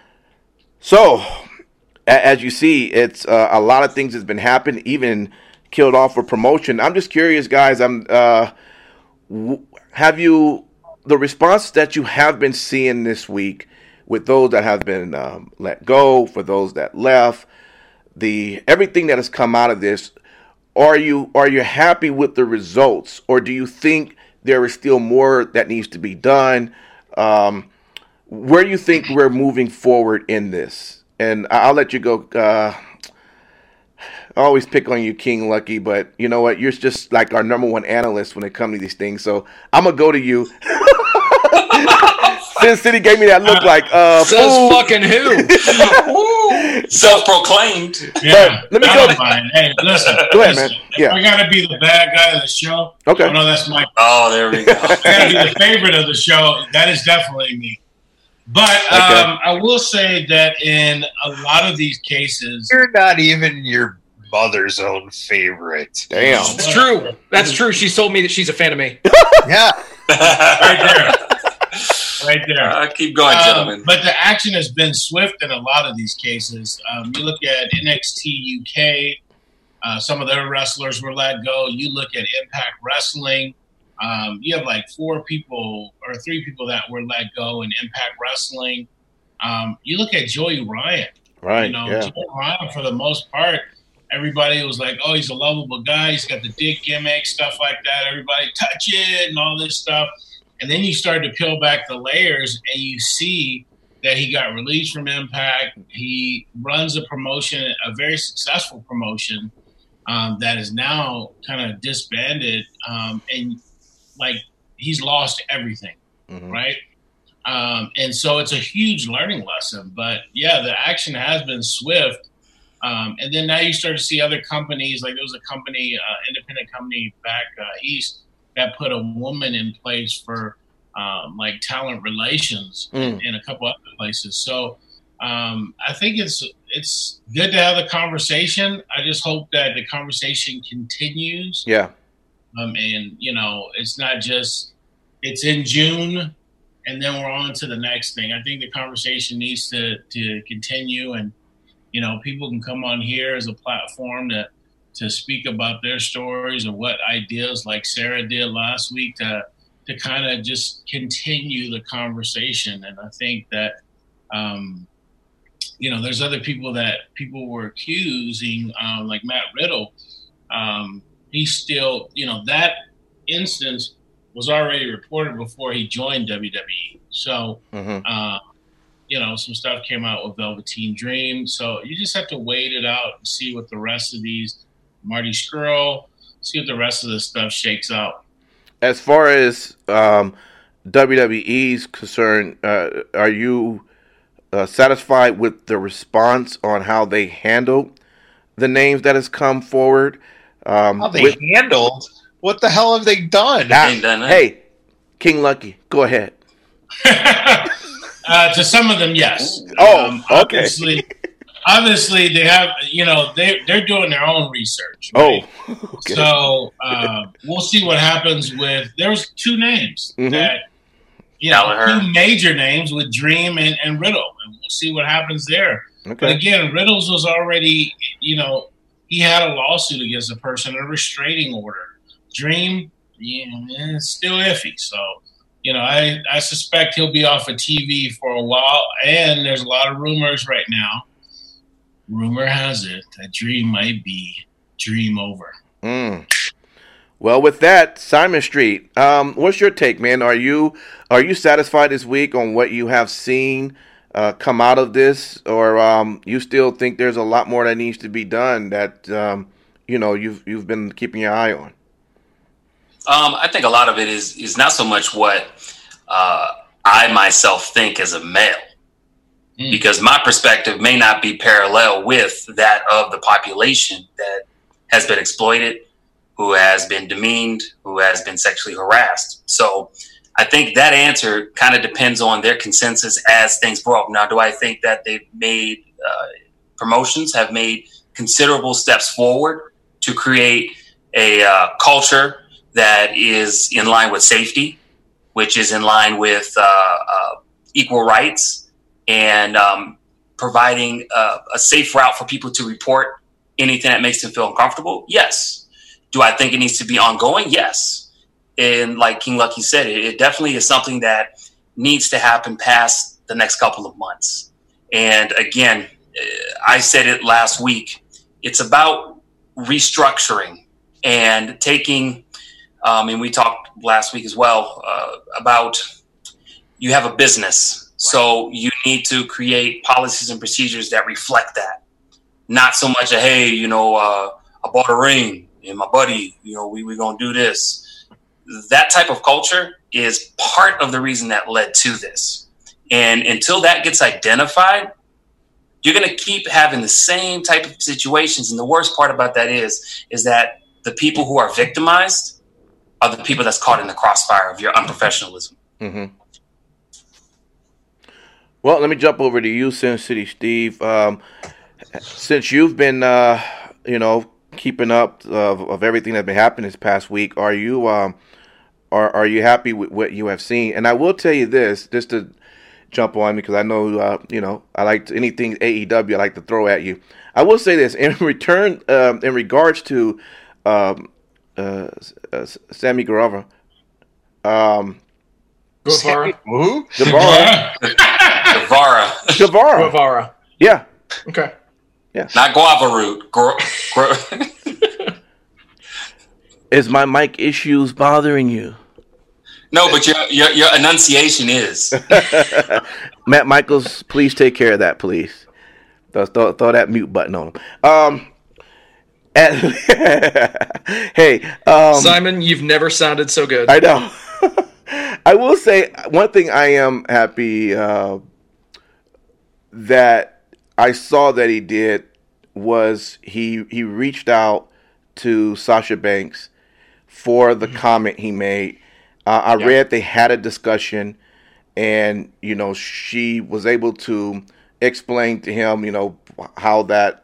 So, as you see, it's uh, a lot of things has been happening, even killed off for promotion. I'm just curious, guys. I'm uh, w- have you the response that you have been seeing this week with those that have been um, let go, for those that left, the everything that has come out of this? Are you are you happy with the results, or do you think there is still more that needs to be done? Um, where do you think we're moving forward in this? And I'll let you go. Uh, I always pick on you, King Lucky, but you know what? You're just like our number one analyst when it comes to these things. So I'm going to go to you. Sin City gave me that look like uh Says fool. fucking who? Self-proclaimed. Yeah, But let me I go- don't mind. Hey, listen. Go ahead, listen, man. if Yeah. I gotta be the bad guy of the show. Okay. Oh, no, that's Mike. Oh, there we go. I gotta be the favorite of the show. That is definitely me. But Okay. um, I will say that in a lot of these cases, You're not even your mother's own favorite. Damn. It's true. That's true. She's told me that she's a fan of me. Yeah. right there, right there. Uh, keep going, Um, gentlemen. but the action has been swift in a lot of these cases. Um, you look at N X T U K, uh, some of their wrestlers were let go. You look at Impact Wrestling. Um, you have like four people or three people that were let go in Impact Wrestling. Um, you look at Joey Ryan. Right. You know, Yeah. Joey Ryan, for the most part, everybody was like, oh, he's a lovable guy. He's got the dick gimmick, stuff like that. Everybody touch it and all this stuff. And then you start to peel back the layers and you see that he got released from Impact. He runs a promotion, a very successful promotion um, that is now kind of disbanded. Um, and like he's lost everything, Mhm. right? Um, and so it's a huge learning lesson. But yeah, the action has been swift. Um, and then now you start to see other companies, like there was a company, uh, independent company back uh, east that put a woman in place for um, like talent relations Mm. in a couple other places. So um, I think it's it's good to have the conversation. I just hope that the conversation continues. Yeah. Um, and, you know, it's not just it's in June and then we're on to the next thing. I think the conversation needs to, to continue and, you know, people can come on here as a platform to to speak about their stories or what ideas, like Sarah did last week, to to kind of just continue the conversation. And I think that, um, you know, there's other people that people were accusing, um, like Matt Riddle. Um, he's still, you know, that instance was already reported before he joined W W E. So, Mhm. uh, you know, some stuff came out with Velveteen Dream. So you just have to wait it out and see what the rest of these, Marty Scurll, see what the rest of this stuff shakes out. As far as um, W W E's concerned, uh, are you uh, satisfied with the response on how they handled the names that has come forward? Um, How they with- handled? What the hell have they done? Ah, Ain't done that. hey, King Lucky, go ahead. uh, to some of them, yes. Oh, Um, okay. Obviously, obviously, they have, you know, they, they're doing their own research. Right? Oh, okay. So uh, we'll see what happens with. There was two names Mhm. that, you know, Gallagher. two major names with Dream and, and Riddle, and we'll see what happens there. But Okay. again, Riddles was already, you know, he had a lawsuit against a person, a restraining order. Dream, yeah, it's still iffy. So, you know, I, I suspect he'll be off of T V for a while. And there's a lot of rumors right now. Rumor has it that Dream might be Dream over. Mm. Well, with that, Simon Street, um, what's your take, man? Are you are you satisfied this week on what you have seen uh, come out of this, or um, you still think there's a lot more that needs to be done that um, you know you've you've been keeping your eye on? Um, I think a lot of it is is not so much what uh, I myself think as a male, Mm. because my perspective may not be parallel with that of the population that has been exploited, who has been demeaned, who has been sexually harassed. So I think that answer kind of depends on their consensus as things grow up. Now, do I think that they've made uh, promotions have made considerable steps forward to create a uh, culture that is in line with safety, which is in line with uh, uh, equal rights, and um, providing uh, a safe route for people to report anything that makes them feel uncomfortable? Yes. Do I think it needs to be ongoing? Yes. And like King Lucky said, it, it definitely is something that needs to happen past the next couple of months. And again, I said it last week, it's about restructuring and taking, um, and we talked last week as well, uh, about you have a business. So you need to create policies and procedures that reflect that. Not so much a, hey, you know, uh, I bought a ring and my buddy, you know, we we going to do this. That type of culture is part of the reason that led to this. And until that gets identified, you're going to keep having the same type of situations. And the worst part about that is, is that the people who are victimized are the people that's caught in the crossfire of your unprofessionalism. Mm-hmm. Well, let me jump over to you, Sin City Steve. Um, since you've been, uh, you know, keeping up of, of everything that's been happening this past week, are you um, are are you happy with what you have seen? And I will tell you this, just to jump on, because I know uh, you know I like to, anything A E W I like to throw at you. I will say this in return, um, in regards to um, uh, uh, Sammy Guevara. Um, Guevara. Who? Guevara. Guevara. Guevara. Guevara. Yeah. Okay. Yeah. Not guava root. Gu- gu- Is my mic issues bothering you? No, but your, your your enunciation is. Matt Michaels, please take care of that, please. Throw, throw, throw that mute button on him. Um, at, hey, um, Simon, you've never sounded so good. I know. I will say one thing. I am happy uh, that I saw that he did was he he reached out to Sasha Banks for the mm-hmm. comment he made. Uh, I yeah. read they had a discussion, and you know she was able to explain to him, you know, how that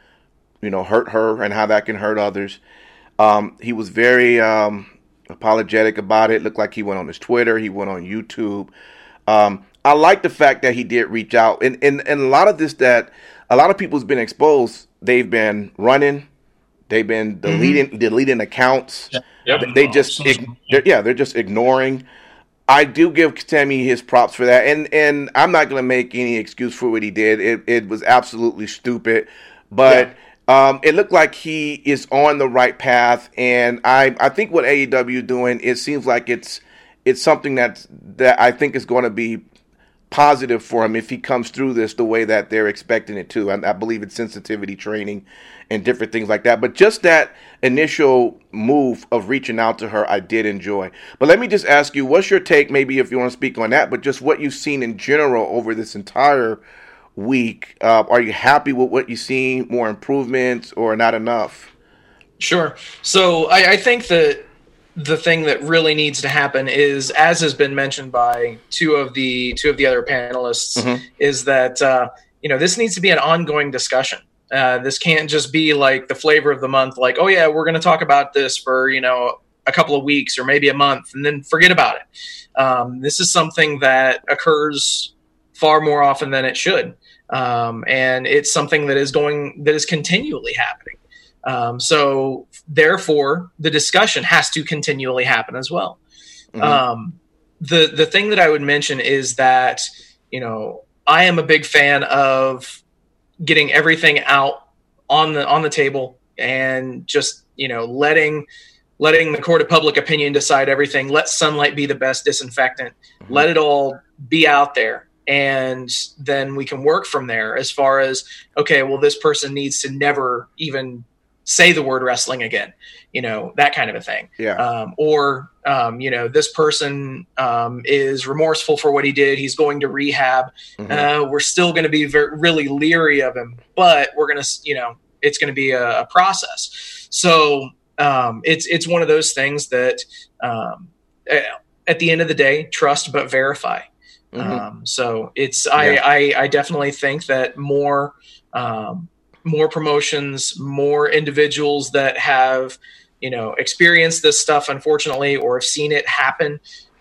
you know hurt her and how that can hurt others. Um, he was very um, apologetic about it. Looked like he went on his Twitter, he went on YouTube. Um, I like the fact that he did reach out, and, and and a lot of this that a lot of people's been exposed. They've been running, they've been deleting mm-hmm. deleting accounts. Yeah. Yep. They just ign- they're, yeah, they're just ignoring. I do give Sammy his props for that, and and I'm not going to make any excuse for what he did. It it was absolutely stupid, but. Yeah. Um, it looked like he is on the right path, and I, I think what A E W doing, it seems like it's it's something that that I think is going to be positive for him if he comes through this the way that they're expecting it to. I, I believe it's sensitivity training and different things like that. But just that initial move of reaching out to her, I did enjoy. But let me just ask you, what's your take, maybe if you want to speak on that, but just what you've seen in general over this entire week. Uh, are you happy with what you've seen? More improvements or not enough? Sure. So I, I think that the thing that really needs to happen is, as has been mentioned by two of the two of the other panelists, mm-hmm. is that uh, you know this needs to be an ongoing discussion. Uh, this can't just be like the flavor of the month, like, oh yeah, we're going to talk about this for you know a couple of weeks or maybe a month and then forget about it. Um, this is something that occurs far more often than it should. Um, and it's something that is going, that is continually happening. Um, so therefore the discussion has to continually happen as well. Mm-hmm. Um, the, the thing that I would mention is that, you know, I am a big fan of getting everything out on the, on the table and just, you know, letting, letting the court of public opinion decide everything. Let sunlight be the best disinfectant. Mm-hmm. Let it all be out there. And then we can work from there as far as, okay, well, this person needs to never even say the word wrestling again, you know, that kind of a thing. Yeah. Um, or, um, you know, this person um, is remorseful for what he did. He's going to rehab. Mm-hmm. Uh, we're still going to be very, really leery of him, but we're going to, you know, it's going to be a, a process. So um, it's, it's one of those things that um, at the end of the day, trust, but verify. Mm-hmm. Um, so it's, yeah. I, I, I definitely think that more, um, more promotions, more individuals that have, you know, experienced this stuff, unfortunately, or have seen it happen.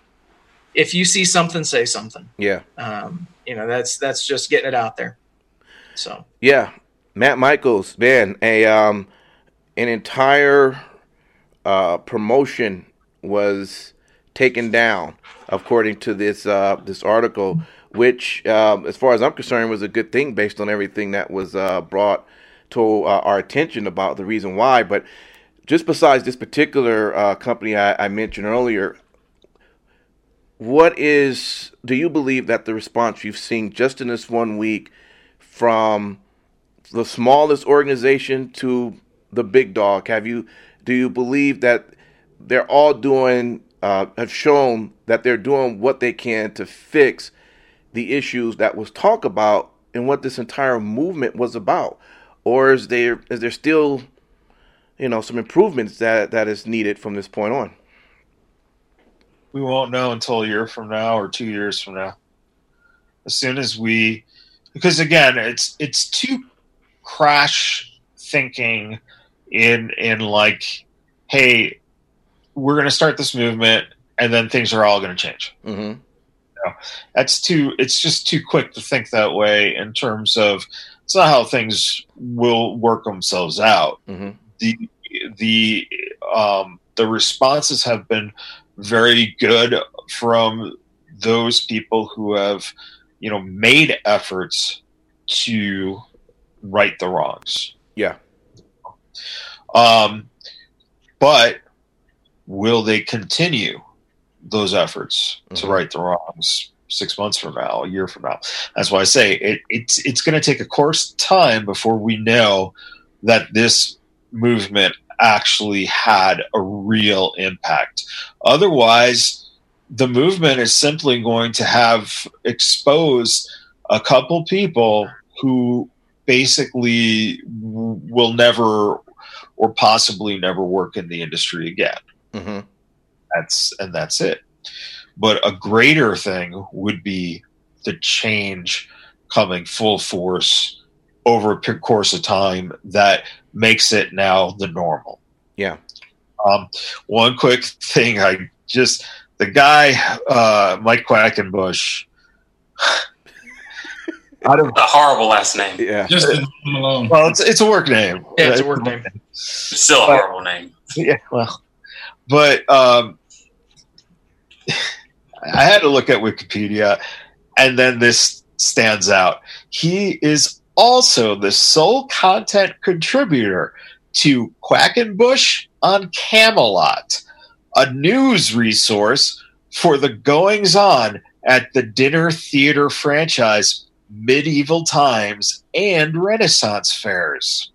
If you see something, say something. Yeah. Um, you know, that's, that's just getting it out there. So, yeah, Matt Michaels, man, a, um, an entire, uh, promotion was taken down, according to this uh, this article, which, um, as far as I'm concerned, was a good thing based on everything that was uh, brought to uh, our attention about the reason why. But just besides this particular uh, company I, I mentioned earlier, what is, do you believe that the response you've seen just in this one week from the smallest organization to the big dog, have you, do you believe that they're all doing Uh, have shown that they're doing what they can to fix the issues that was talked about and what this entire movement was about? Or is there is there still, you know, some improvements that, that is needed from this point on? We won't know until a year from now or two years from now. As soon as we, because again, it's it's too crash thinking in in like, hey, we're going to start this movement and then things are all going to change. Mm-hmm. You know, that's too. It's just too quick to think that way in terms of it's not how things will work themselves out. Mm-hmm. The the um, the responses have been very good from those people who have, you know, made efforts to right the wrongs. Yeah. Um, but will they continue those efforts mm-hmm. to right the wrongs six months from now, a year from now? That's why I say it, it's it's going to take a course of time before we know that this movement actually had a real impact. Otherwise, the movement is simply going to have exposed a couple people who basically w- will never or possibly never work in the industry again. Mm-hmm. That's and that's it. But a greater thing would be the change coming full force over a course of time that makes it now the normal. Yeah. Um, one quick thing, I just the guy uh, Mike Quackenbush. Out of a horrible last name. Yeah. Just leave him alone. Well, it's it's a work name. Yeah, it's a work name. It's still a horrible name. Yeah, well, but um, I had to look at Wikipedia, and then this stands out. He is also the sole content contributor to Quackenbush on Camelot, a news resource for the goings-on at the dinner theater franchise Medieval Times and Renaissance fairs.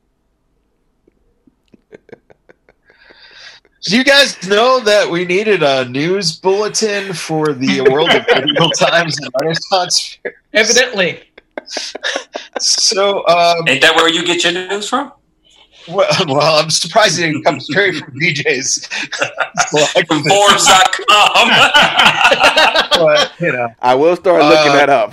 Do you guys know that we needed a news bulletin for the world of Medieval Times and Renaissance fairs? Evidently. So, um, ain't that where you get your news from? Well, well I'm surprised it didn't come straight from D J's. From Forbes dot com. But, you know, I will start looking uh, that up.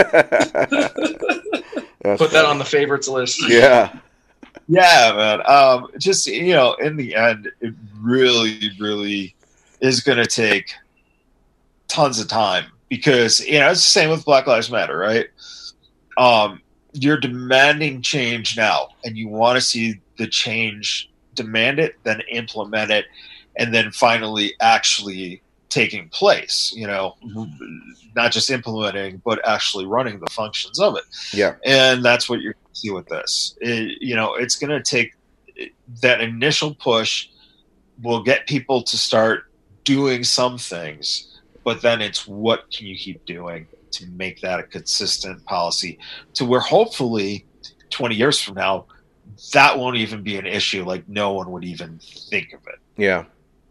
Put funny. that on the favorites list. Yeah. Yeah, man. Um, just, you know, in the end, it really, really is going to take tons of time because, you know, it's the same with Black Lives Matter, right? Um, you're demanding change now, and you want to see the change, demand it, then implement it, and then finally actually taking place, you know, not just implementing, but actually running the functions of it. Yeah. And that's what you're going to see with this. It, you know, it's going to take that initial push will get people to start doing some things, but then it's what can you keep doing to make that a consistent policy to where hopefully twenty years from now, that won't even be an issue. Like no one would even think of it. Yeah.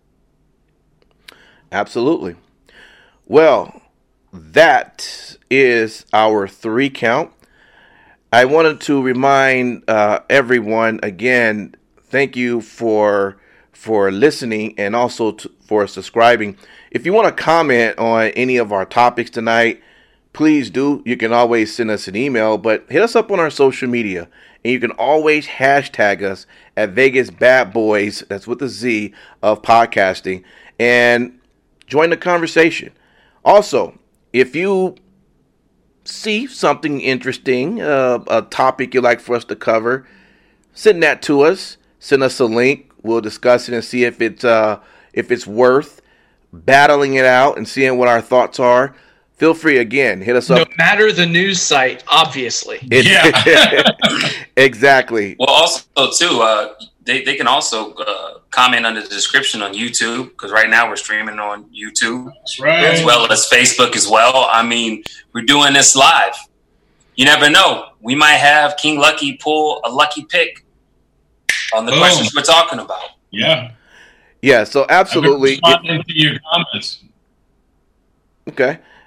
Absolutely. Well, that is our three count. I wanted to remind uh, everyone again, thank you for for listening and also to, for subscribing. If you want to comment on any of our topics tonight, please do. You can always send us an email, but hit us up on our social media. And you can always hashtag us at Vegas Bad Boys, that's with a Z, of podcasting, and join the conversation. Also, if you see something interesting, uh, a topic you'd like for us to cover, send that to us. Send us a link. We'll discuss it and see if it's, uh, if it's worth battling it out and seeing what our thoughts are. Feel free, again, hit us up. No matter the news site, obviously. Yeah. Exactly. Well, also, too, uh, they, they can also uh, comment under the description on YouTube, because right now we're streaming on YouTube. That's right. As well as Facebook as well. I mean, we're doing this live. You never know. We might have King Lucky pull a lucky pick on the Boom. questions we're talking about. Yeah. Yeah, so absolutely. I've been responding to your comments. Okay.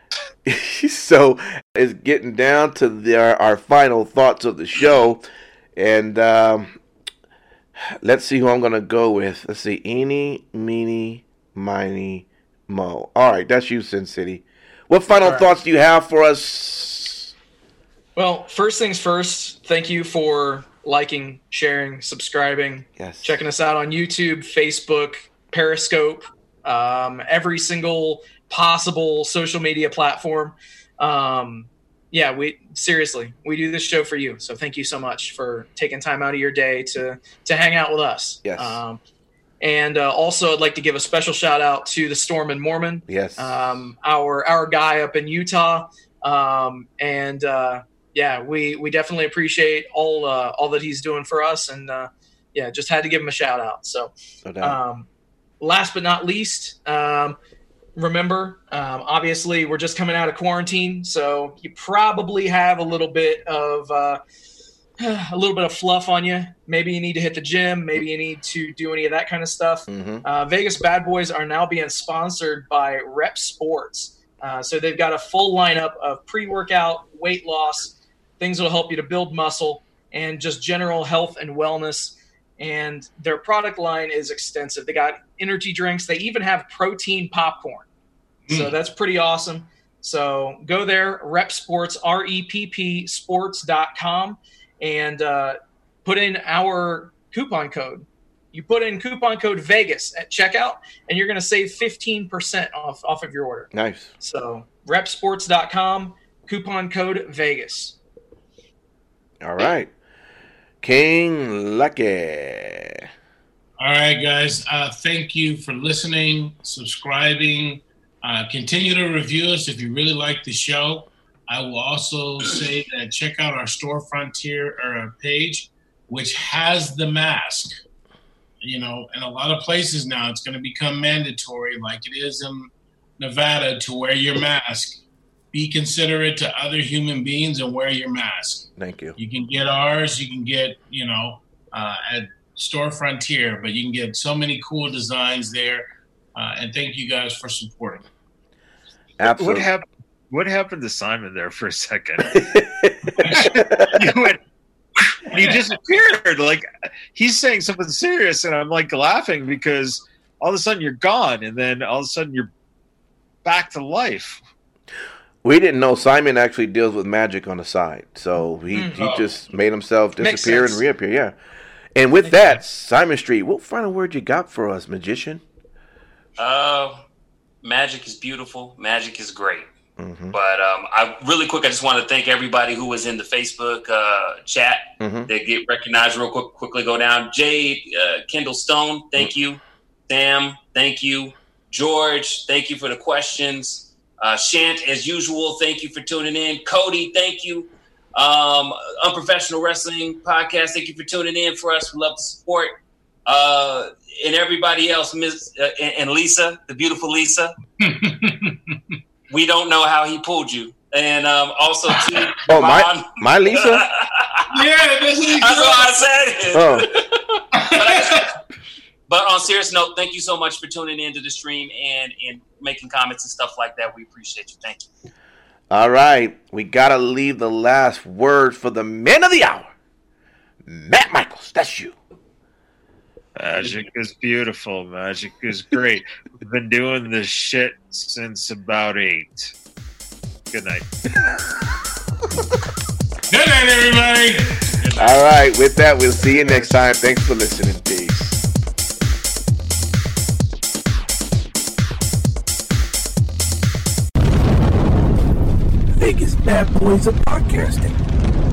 So it's getting down to the, our, our final thoughts of the show. And um, let's see who I'm going to go with. Let's see. Eeny, meeny, miny, mo. All right, that's you, Sin City. What final right. thoughts do you have for us? Well, first things first, thank you for liking, sharing, subscribing, yes. checking us out on YouTube, Facebook, Periscope, um, every single possible social media platform. Um, yeah, we seriously, we do this show for you. So thank you so much for taking time out of your day to, to hang out with us. Yes. Um, and uh, also I'd like to give a special shout out to the Storm and Mormon. Yes. Um, our, our guy up in Utah. Um, and, uh, yeah, we, we definitely appreciate all, uh, all that he's doing for us. And, uh, yeah, just had to give him a shout out. So, no doubt. um, last but not least, um, remember, um, obviously we're just coming out of quarantine, so you probably have a little bit of uh, a little bit of fluff on you. Maybe you need to hit the gym. Maybe you need to do any of that kind of stuff. Mm-hmm. Uh, Vegas Bad Boys are now being sponsored by Rep Sports. Uh, so they've got a full lineup of pre-workout, weight loss, things that will help you to build muscle, and just general health and wellness. And their product line is extensive. They got energy drinks. They even have protein popcorn. Mm. So that's pretty awesome. So go there, Rep Sports, R E P P sports dot com, and uh, put in our coupon code. You put in coupon code Vegas at checkout, and you're going to save fifteen percent off, off of your order. Nice. So rep sports dot com, coupon code Vegas. All right. King Lucky. All right, guys. Uh, thank you for listening, subscribing. Uh, continue to review us if you really like the show. I will also say that check out our Store Frontier or our page, which has the mask. You know, in a lot of places now, it's going to become mandatory, like it is in Nevada, to wear your mask. Be considerate to other human beings and wear your mask. Thank you. You can get ours. You can get, you know, uh, at Store Frontier, but you can get so many cool designs there. Uh, and thank you guys for supporting. Absolutely. What happened? What happened to Simon there for a second? You went, he disappeared. Like he's saying something serious, and I'm like laughing because all of a sudden you're gone, and then all of a sudden you're back to life. We didn't know Simon actually deals with magic on the side, so he, mm. he just made himself disappear and reappear. Yeah, and with Makes that, sense. Simon Street, what final word you got for us, magician? Uh, magic is beautiful. Magic is great. Mm-hmm. But um, I really quick, I just want to thank everybody who was in the Facebook uh, chat. Mm-hmm. They get recognized real quick. Quickly go down. Jade, uh, Kendall Stone, thank mm-hmm. you. Sam, thank you. George, thank you for the questions. Uh, Shant, as usual, thank you for tuning in. Cody, thank you. Um, Unprofessional Wrestling Podcast, thank you for tuning in for us. We love the support. Uh, and everybody else, Miss uh, and, and Lisa, the beautiful Lisa. We don't know how he pulled you. And um, also, to oh, my, my Lisa? Yeah, that's, that's what I said. Oh. but, but on serious note, thank you so much for tuning into the stream and, and making comments and stuff like that. We appreciate you. Thank you. All right. We got to leave the last word for the man of the hour. Matt Michaels, that's you. Magic is beautiful. Magic is great. We've been doing this shit since about eight. Good night. Good night, everybody. Good night. All right. With that, we'll see you next time. Thanks for listening. Peace. Vegas Bad Boys of Podcasting.